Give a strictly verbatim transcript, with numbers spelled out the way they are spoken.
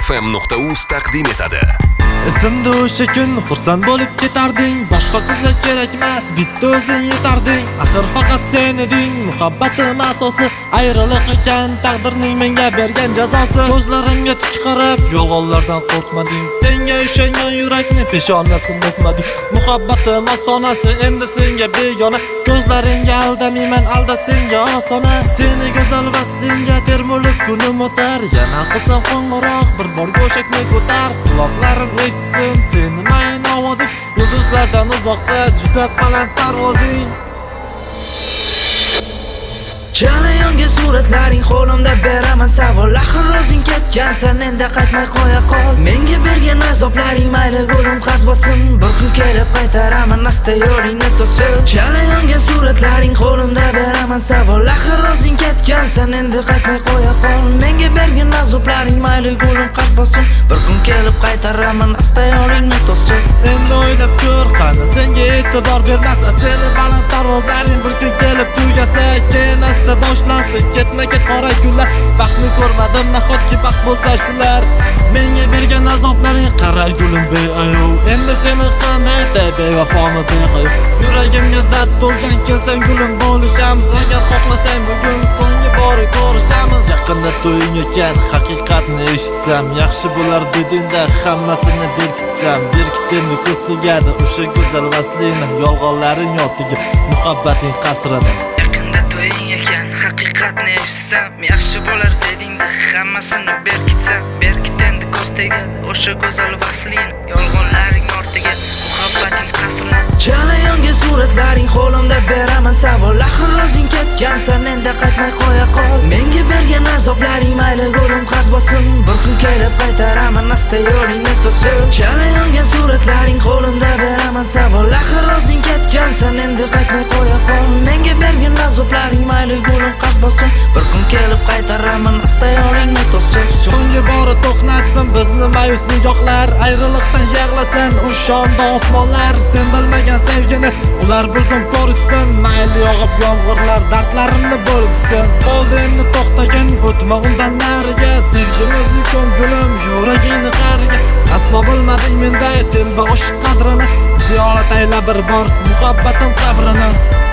f m nuqta uz taqdim etadi. Esimda o'sha kun xursand bo'lib ketarding, boshqa qizlar kerak emas, bitta o'zing yetarding. Axir faqat sen eding muhabbatim asosi, ayriliq ekan taqdirning menga bergan jazosi. Ko'zlarimga tik qarab yolg'onlardan qo'rqmading, senga ishongan yurakni peshonasini o'pmading. Muhabbatim ostonasi endi senga begona, ko'zlaringga aldamayman, alda senga osona. Seni go'zal vaslingga termulib kunim o'tar, yana qilsam qo'ng'iroq bir bor go'shakni ko'tar. Quloqlarim eshitsin seni mayin ovozing, yulduzlardan uzoqda juda baland parvozing. Chala yonga suratlaring qo'limda beraman savol, axir o'zing ketgansan endi qaytmay qo'ya qol. Menga bergan azoblaring mayli o'lim qaz bo'lsin, bir kun kelib qaytaraman asta yo'lingni to'sib. Chala yonga suratlaring qo'limda beraman savol, axir o'zing ketgansan endi qaytmay qo'ya qol. Menga bergan azoblaring mayli o'lim qaz bo'lsin, bir kun kelib qaytaraman asta yo'lingni to'sib. Endi o'ylab ko'r, qani senga e'tibor bermasa, seni baland parvozlaring bir kun kelib tugasa, keyin asta boshlansa ketma-ket qora kunlar. Baxtni ko'rmadim, nahotki baxt bo'lsa shular. Menga bergan azoblaring qara gulim beayov, endi seni qanday aytay bevafomi beqo'y. Yuragimga dard to'lgan kelsang gulim bo'lishamiz, agar xohlasang bugun so'nggi bora ko'rishamiz. Yaqinda to'ying ekan haqiqatni eshitsam, yaxshi bo'lar dedingda hammasini berkitsam. Berkit endi ko'z tegadi o'sha go'zal vaslini, yolg'onlaring ortiga muhabbating qasrini. To'ying ekan haqiqatni eshitsam, yaxshi bo'lar dedingda hammasini berkitsam. Berkit endi ko'z tegadi o'sha go'zal vaslin, yolg'onlaring ortiga muhabbating qasrini. Chala yonga suratlaring qo'limda beraman savol, axir o'zing ketgansan endi qaytmay qo'ya qol. Menga bergan azoblaring mayli o'lim qaz bo'lsin, bir kun kelib qaytaraman asta yo'lingni to'sib. Chala yonga suratlaring qo'limda beraman savol, axir o'zing ketgansan endi qaytmay qo'ya qol. Menga bergan azoblaring mayli o'lim qaz bo'lsin, bir kun kelib qaytaraman asta yo'lingni to'sib. So'nggi bora to'qnasin bizni ma'yus nigohlar, ayriliqdan yig'lasin o'shanda osmonlar. Sen bilmagan sevgini ular bizim ko'rishsin, mayli yog'ib yomg'irlar dardlarimni bo'lsin. Bo'ldi endi to'xtagin, o'tma undan nariga, sevgimizni ko'nglim yuragingni qariga. Aslo bilmading menday telba oshiq qadrini, ziyorat ayla bir bor muhabbatim qabrini.